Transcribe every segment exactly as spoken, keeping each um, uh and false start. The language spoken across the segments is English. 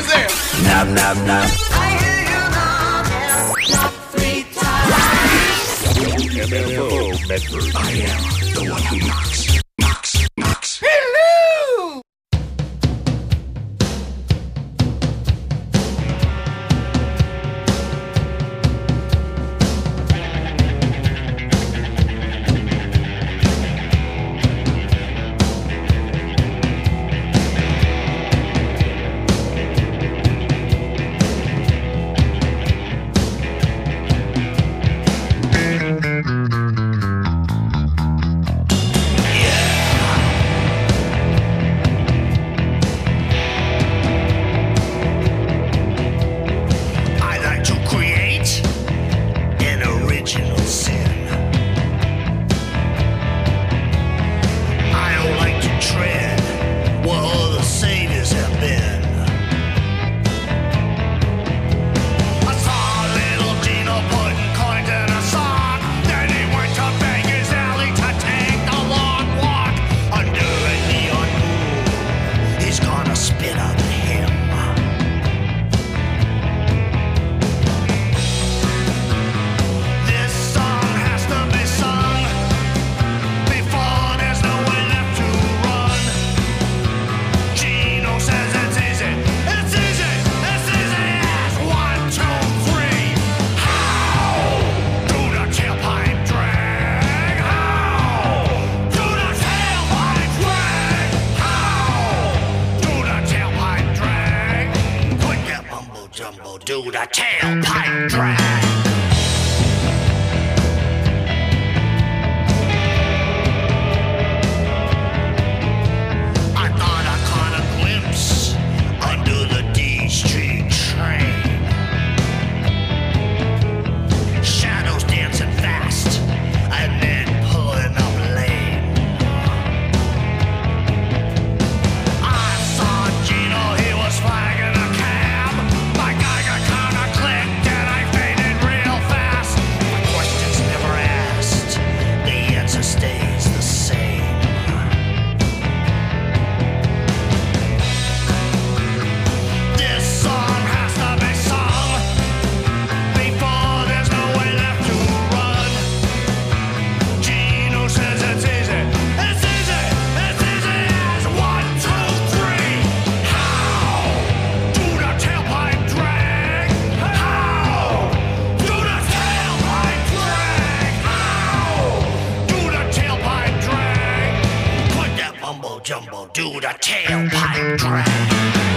there. Knock, knock, knock. I hear you knock, knock three times. M F O Medford. I am the one who knocks, knocks, knocks. Hello! Do the tailpipe drag. I thought I caught a glimpse under the D Street train. Shadows dancing fast and then pulling up lane. I saw Gino, he was flagging a cab. My Geiger counter clicked and I faded real fast. My questions never asked, the answer stays the same. This song has to be sung before there's no way left to run. Gino says it's easy, it's easy, it's easy as one, two, three. How do the tailpipe drag? How do the tailpipe drag? How do the tailpipe drag? Put that mumbo jumbo, do the tailpipe drag.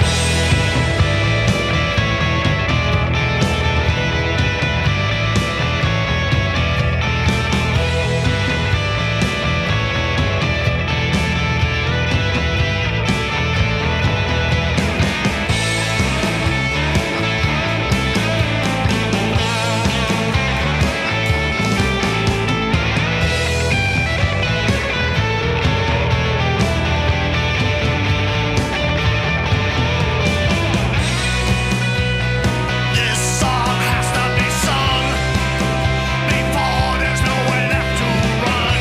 This song has to be sung before there's no way left to run.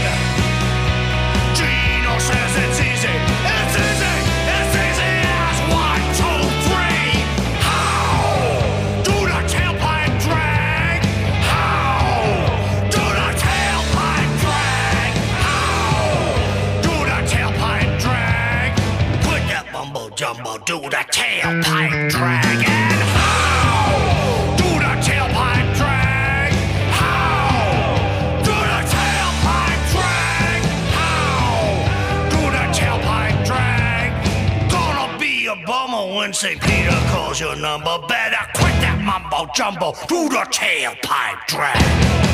Gino says it's easy, it's easy, it's easy as one, two, three. How do the tailpipe drag? How do the tailpipe drag? How do the tailpipe drag? Put that mumbo jumbo, do the tailpipe drag. And how do the tailpipe drag? How do the tailpipe drag? How do the tailpipe drag? Gonna be a bummer when Saint Peter calls your number. Better quit that mumbo jumbo, do the tailpipe drag.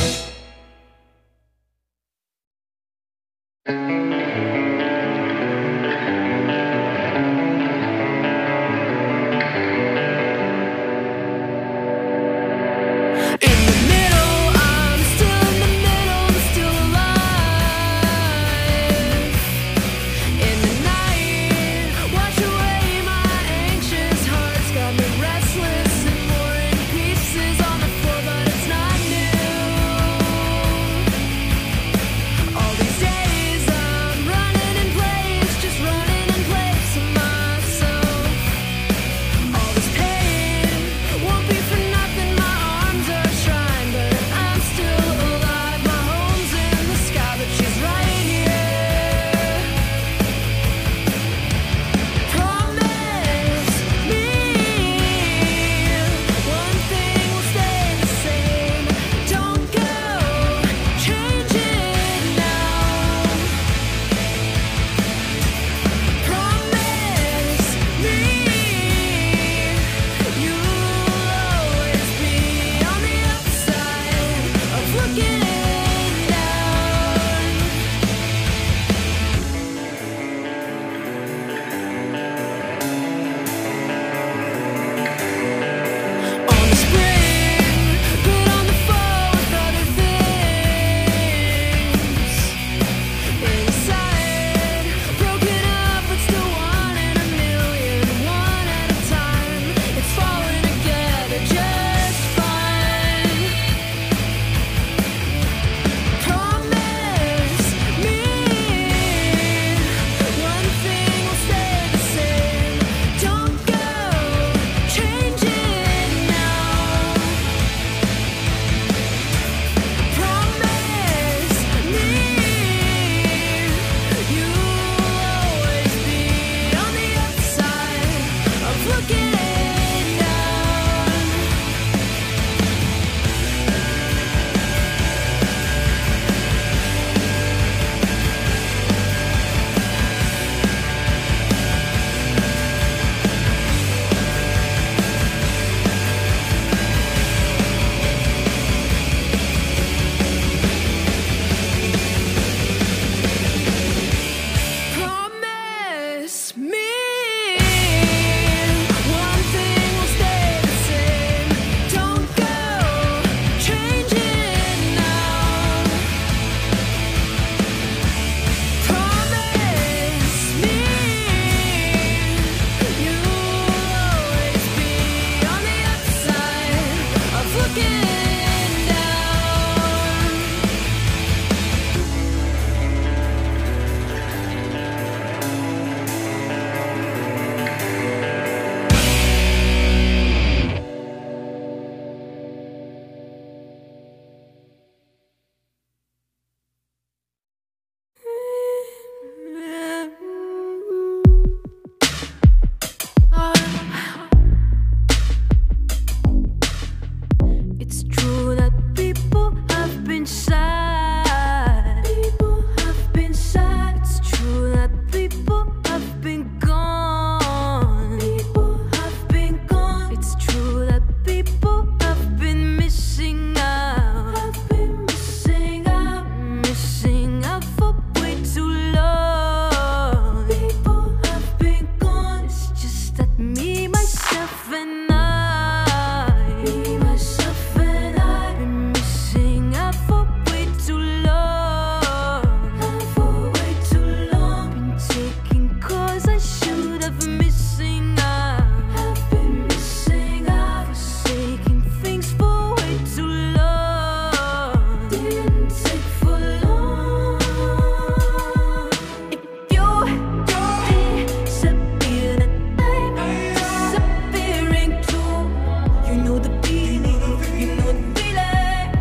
In the middle, I'm still in the middle, but still alive. In the night, wash away my anxious heart's got me restless and more in pieces on the floor, but it's not new. and I, me, myself and I, been missing out for way too long, for way too long. Been taking calls I should have missing out, have been missing out, forsaking things for way too long. Didn't take for long. If you disappeared and I'm disappearing too, you know the feeling, you know the feeling.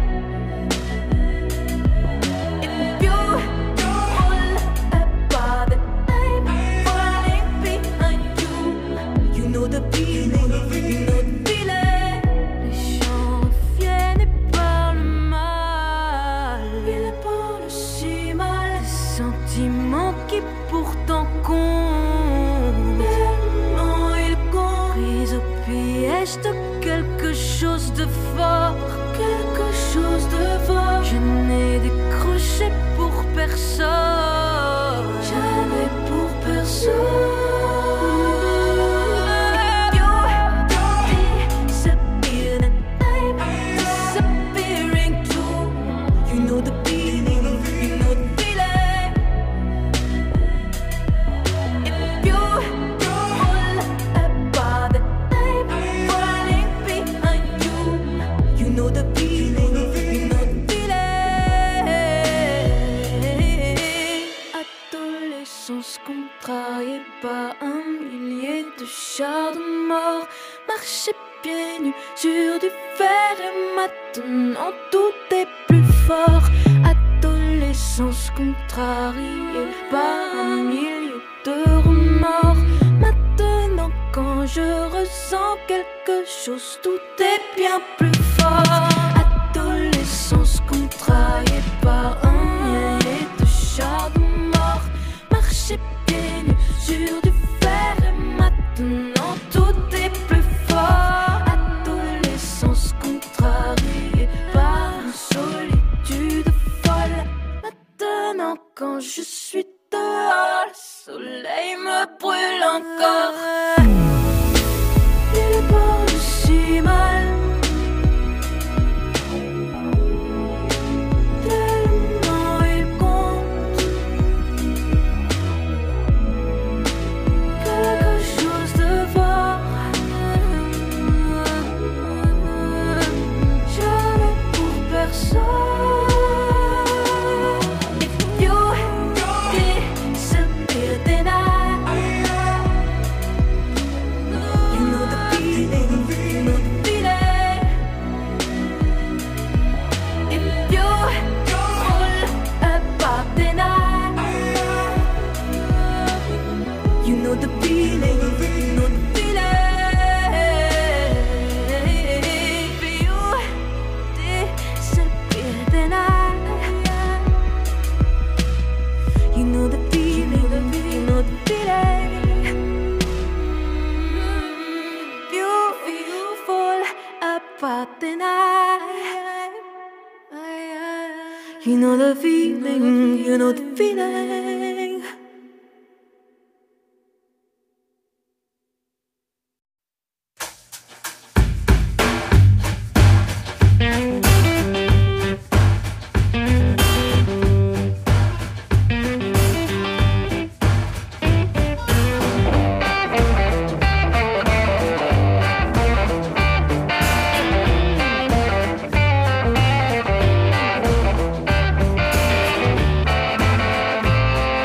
If you fall apart and I'm falling behind you, you know the feeling, you know the feeling. Les gens reviennent et parlent mal, ils parlent si mal. Des sentiments qui pourtant comptent, tellement ils comptent. Pris au piège de quelque chose de fort, quelque chose de fort. Je n'ai décroché pour personne, jamais pour personne. You disappeared and I'm disappearing too. You know the feeling, you know the feeling. If you fall apart and I'm falling behind you, you know the feeling, you know the feeling. Adolescence contrariée par un millier de chars de mort, marcher pieds nus sur du fer et maintenant tout est plus fort. Adolescence contrariée par un millier de remords, maintenant quand je ressens quelque chose, tout est bien plus fort. Adolescence contrariée par un millier de chars de mort, marcher pieds nus sur du fer et maintenant tout est plus fort. Adolescence contrariée par une solitude folle, maintenant quand je suis dehors, le soleil me brûle encore. Il parle si mal, tellement il compte. Quelque chose de fort, jamais pour personne. If you disappeared then I, you know the feeling, you know the feeling. If you fall apart then I, you know the feeling, you know the feeling. If you disappeared then I, you know the feeling, you know the feeling. If you, if you fall apart then I, you know the feeling, you know the feeling. If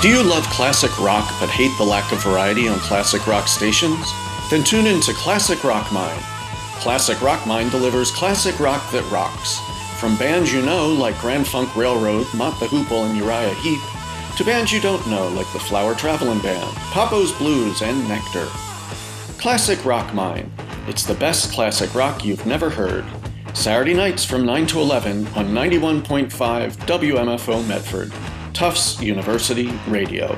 Do you love classic rock but hate the lack of variety on classic rock stations? Then tune in to Classic Rock Mine. Classic Rock Mine delivers classic rock that rocks. From bands you know like Grand Funk Railroad, Mott the Hoople, and Uriah Heep, to bands you don't know like the Flower Travelin' Band, Papo's Blues, and Nectar. Classic Rock Mine. It's the best classic rock you've never heard. Saturday nights from nine to eleven on ninety-one point five W M F O Medford, Tufts University Radio.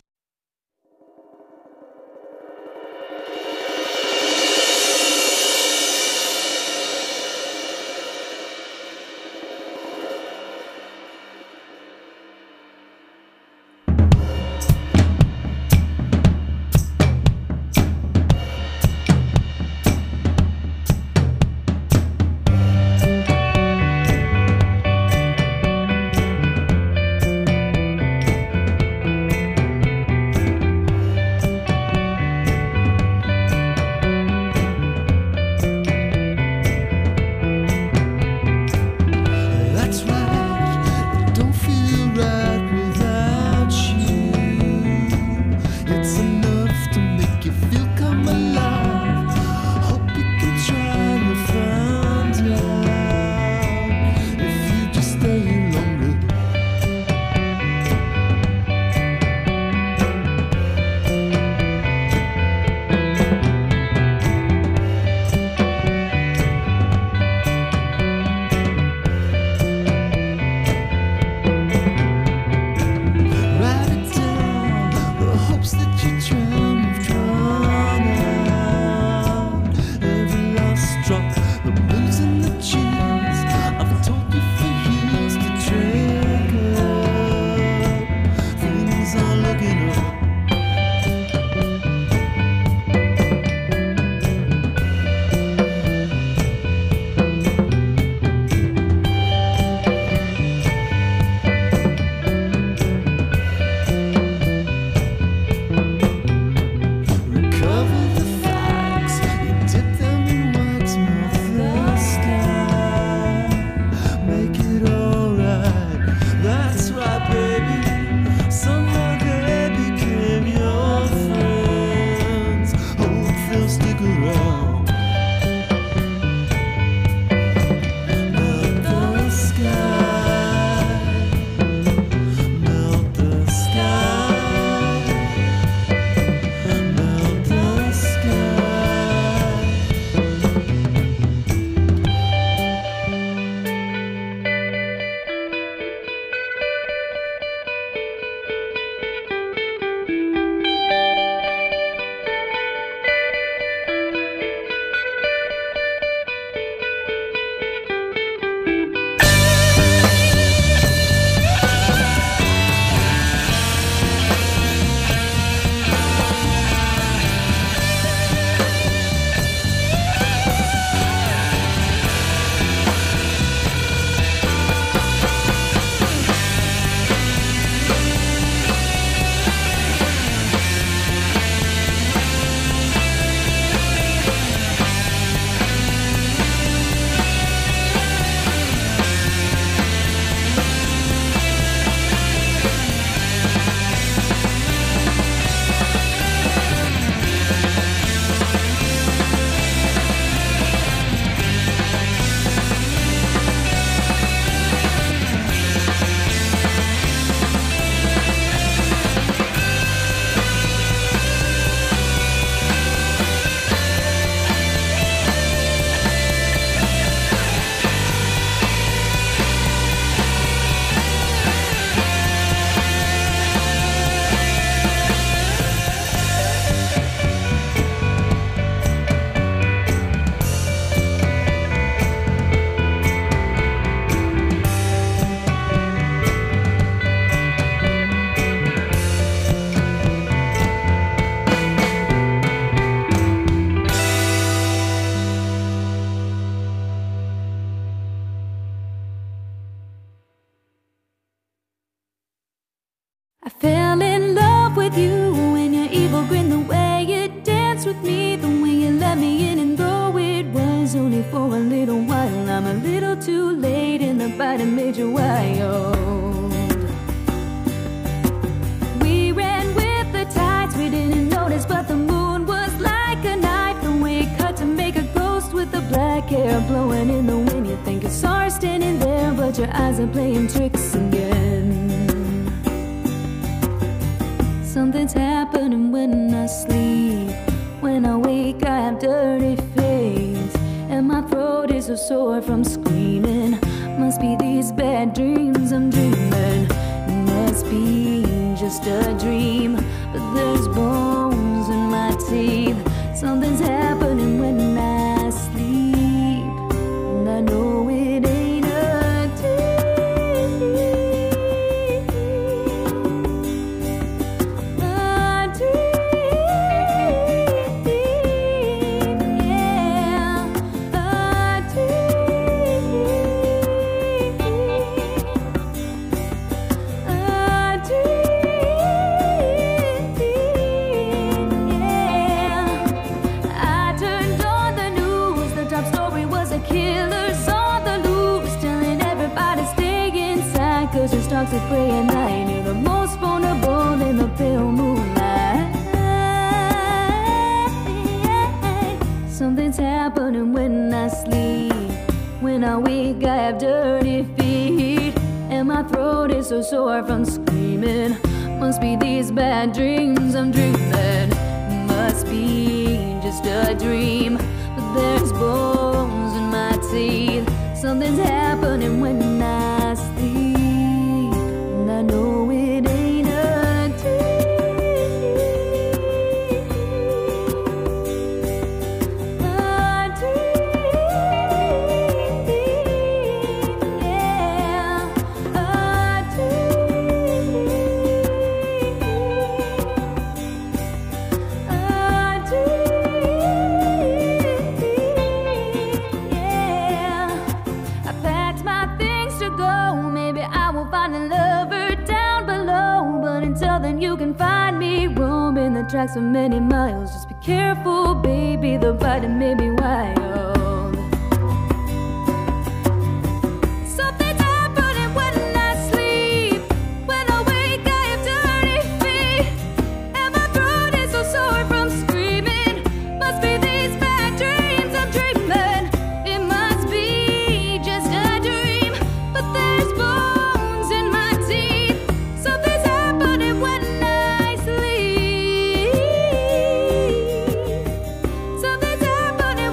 I fell in love with you when your evil grin, the way you danced with me, the way you let me in, and though it was only for a little while, I'm a little too late in the bite and made you wild. We black hair blowing in the wind. You think it's ours standing there, but your eyes are playing tricks again. Something's happening when I sleep. When I wake, I have dirty face, and my throat is so sore from screaming. Must be these bad dreams I'm dreaming. It must be just a dream, but there's bones in my teeth. Something's happening when I sleep, and I know it ain't a dream. A dream, yeah, a dream, a dream, yeah. I turned on the news, the top story was a killer's on the loose, telling everybody stay inside, cause your stocks are prey at night. You're the most vulnerable in the pale moonlight. Something's happening when I sleep. When I wake, I have dirty feet, and my throat is so sore from screaming. Must be these bad dreams I'm dreaming. Must be just a dream, but there's bones in my teeth. Something's happening when I sleep, and I know it ain't a dream. A dream, yeah, a dream, a dream, yeah. I packed my things to go. Maybe I will find a lover down below, but until then you can find me roaming the tracks for many miles. Just be careful, baby, the biting may be wild. Something's happening when I sleep. When I wake, I have dirty feet, and my throat is so sore from screaming. Must be these bad dreams I'm dreaming. It must be just a dream, but there's bones in my teeth. Something's happening when I sleep. Something's happening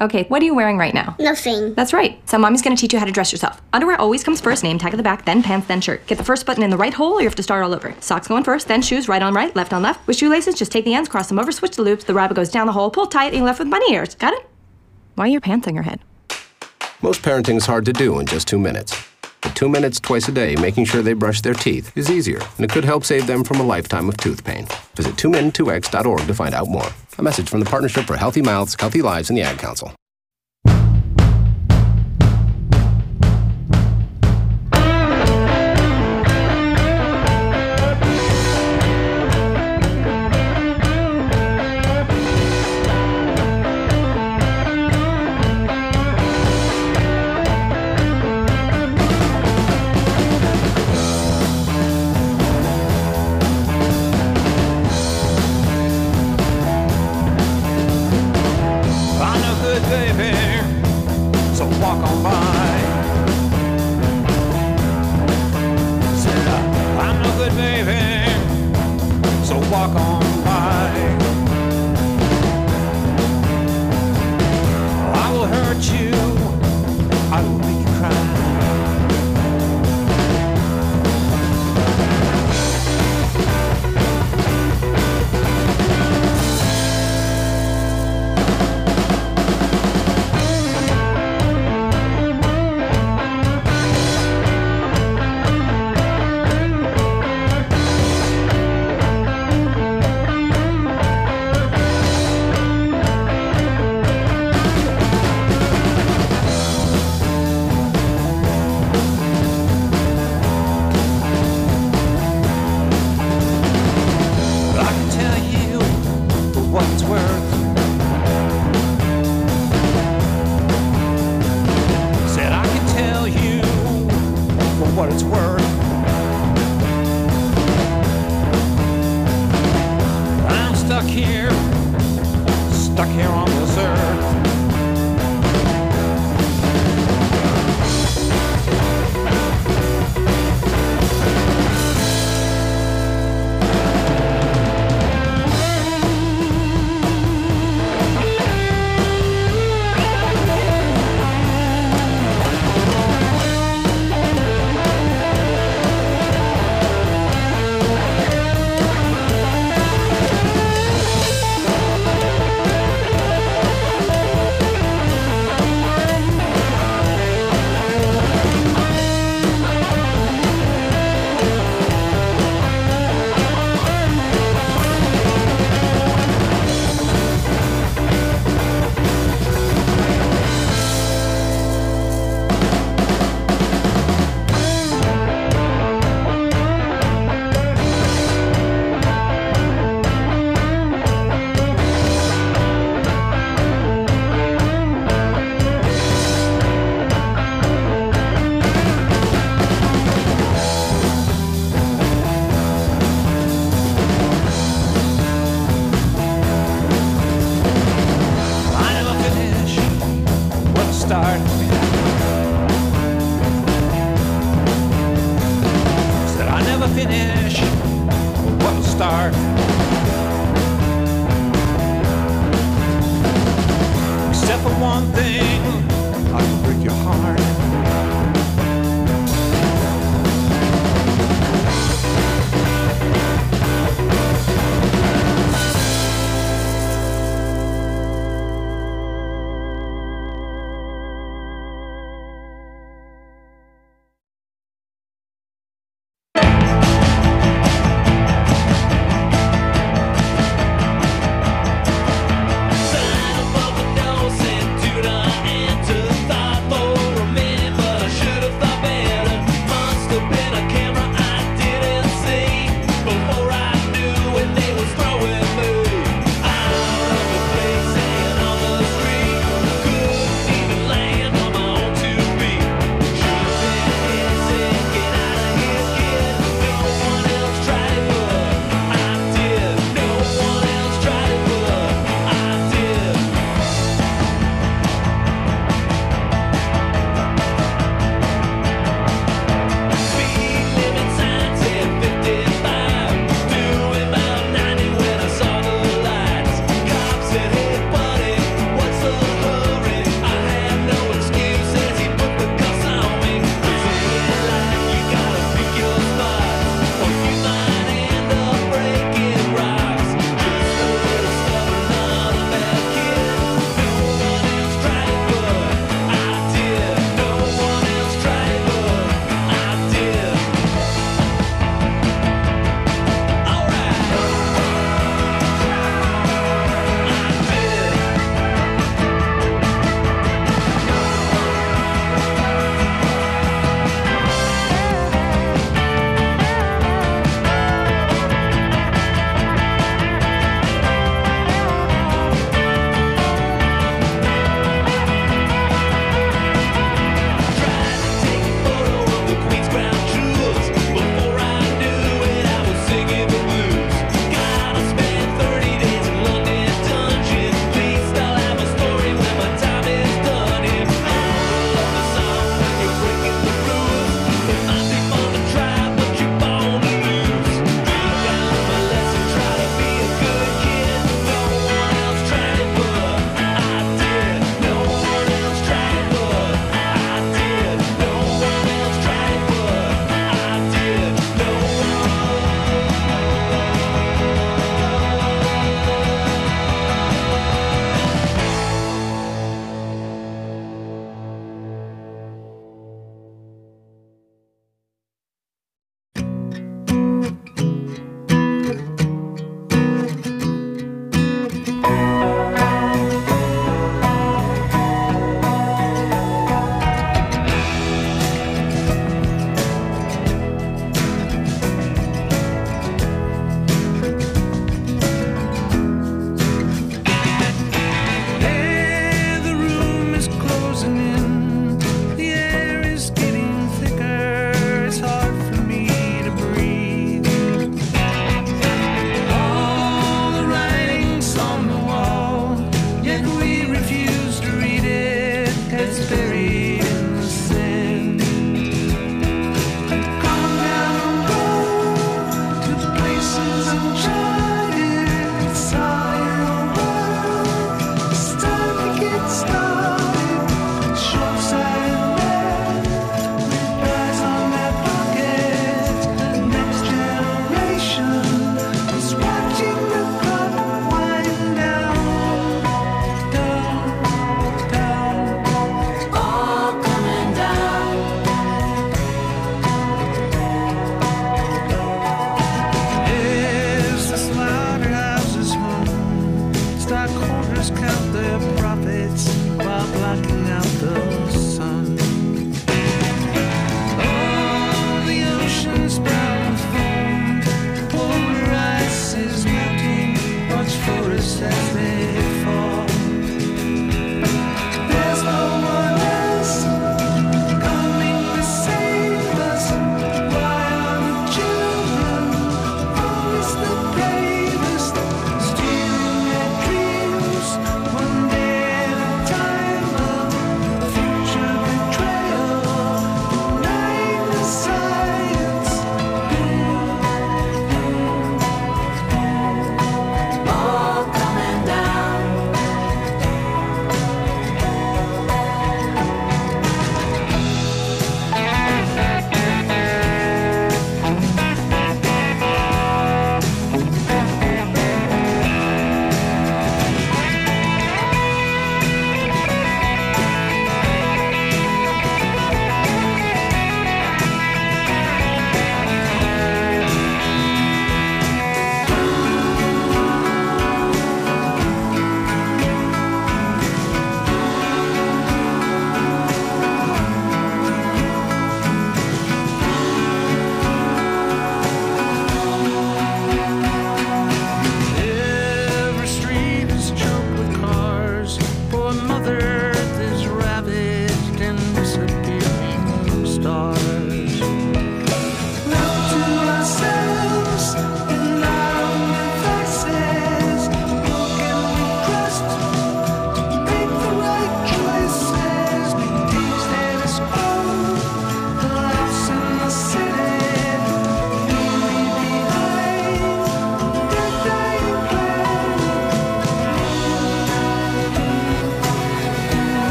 Okay, what are you wearing right now? Nothing. That's right. So mommy's gonna teach you how to dress yourself. Underwear always comes first, name tag at the back, then pants, then shirt. Get the first button in the right hole or you have to start all over. Socks going first, then shoes, right on right, left on left. With shoelaces, just take the ends, cross them over, switch the loops, the rabbit goes down the hole, pull tight, and you're left with bunny ears. Got it? Why are your pants on your head? Most parenting is hard to do in just two minutes. But two minutes twice a day making sure they brush their teeth is easier, and it could help save them from a lifetime of tooth pain. Visit two min two x dot org to find out more. A message from the Partnership for Healthy Mouths, Healthy Lives, and the Ad Council. Sign above the door, send to the end to the thought for a minute.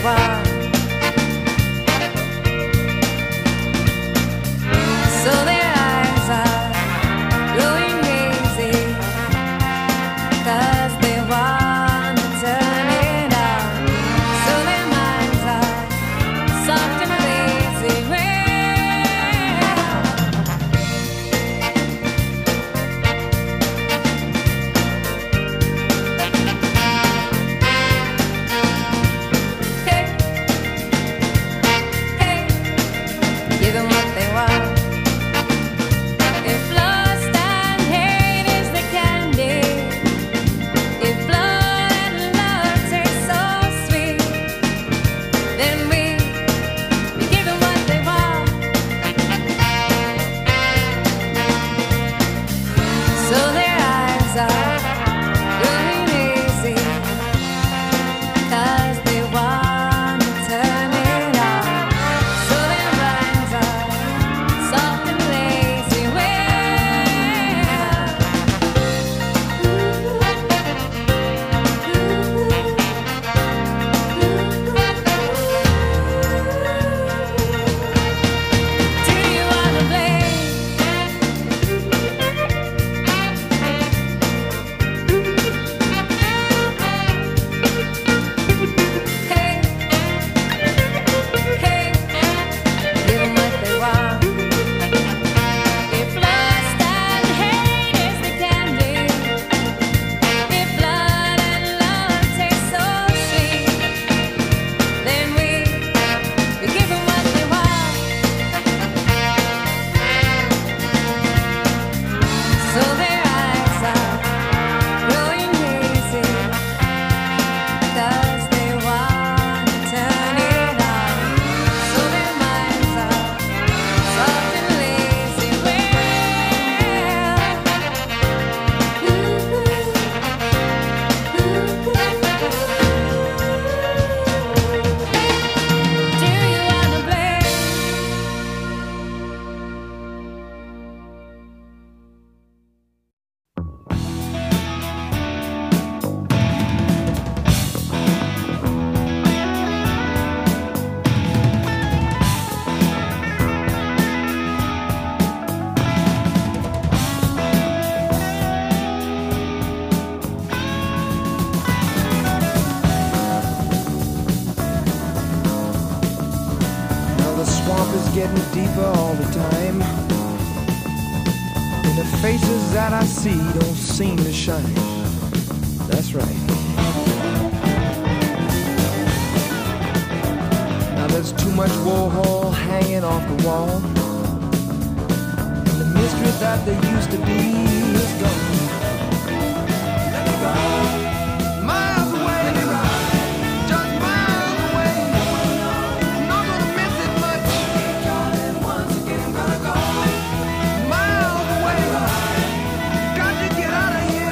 voir. So their eyes are growing hazy, 'cause they want to turn it on. So their minds are soft and lazy. Hey, hey, give them what they want. If lust and hate is the candy, if blood and love taste so sweet, then we, we give them what they want. So their eyes are growing hazy, 'cause they want to turn it on. So their minds are soft and lazy. Do you wanna play? Hey, hey, give them what they want. If lust and hate is the candy, if blood and love taste so sweet, then we, we give them what they want. So their eyes are growing hazy, 'cause they want to turn it on. So their minds are soft and lazy. Do you wanna play? Now the swamp is getting deeper all the time, and the faces that I see don't seem to shine. That's right. Now there's too much Warhol hanging off the wall, and the mystery that there used to be is gone. Let me go. Miles away, just miles away. I'm not gonna miss it much. Once again, gonna go miles away. Got to get out of here.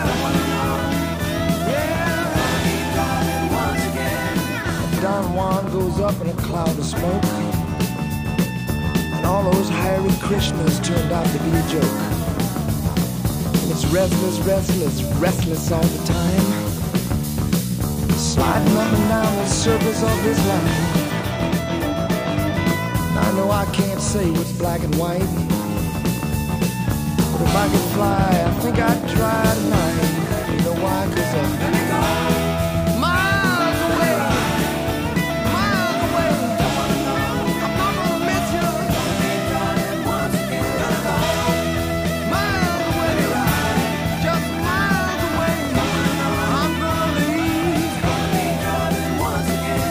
Yeah. Once again. Don Juan goes up in a cloud of smoke, and all those Hare Krishnas turned out to be a joke. It's restless, restless, restless all the time, sliding up and down the surface of this line. I know I can't say what's black and white, but if I could fly, I think I'd try tonight. You know why? 'Cause I'm miles away, miles away. I'm not gonna miss you. Miles away, just miles away. I'm gonna leave. Once again.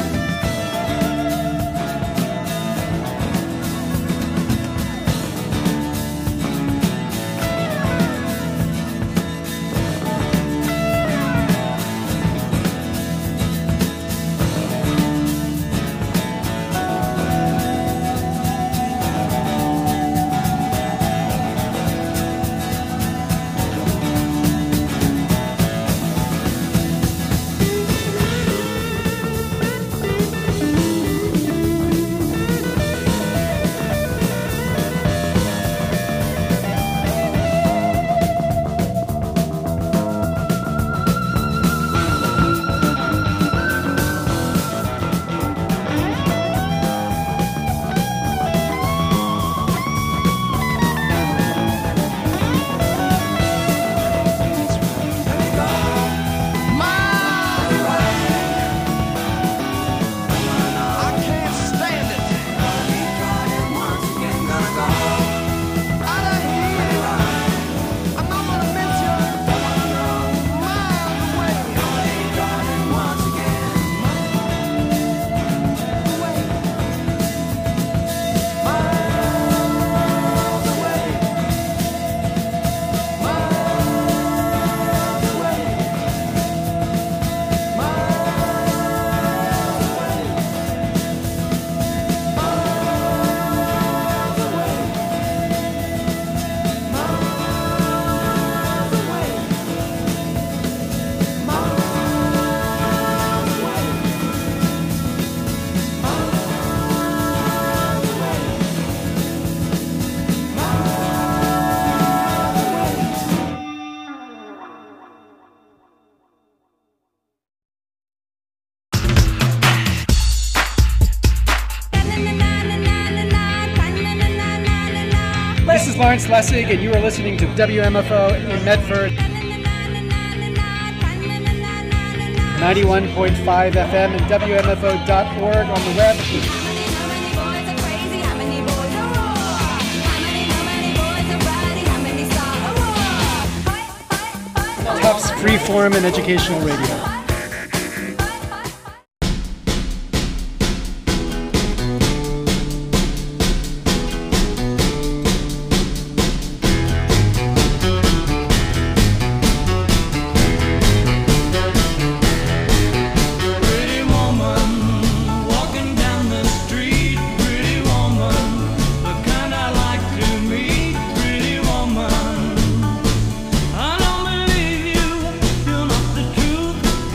is Lawrence Lessig, and you are listening to W M F O in Medford. ninety-one point five F M and W M F O dot org on the web. Tufts Freeform and Educational Radio. I don't believe you, you're not the truth.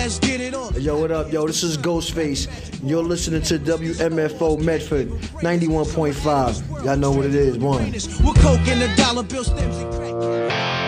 let's get it on. Yo, what up, yo? This is Ghostface. You're listening to W M F O Medford ninety-one point five. Y'all know what it is, one. With coke and a dollar bill stems and crack.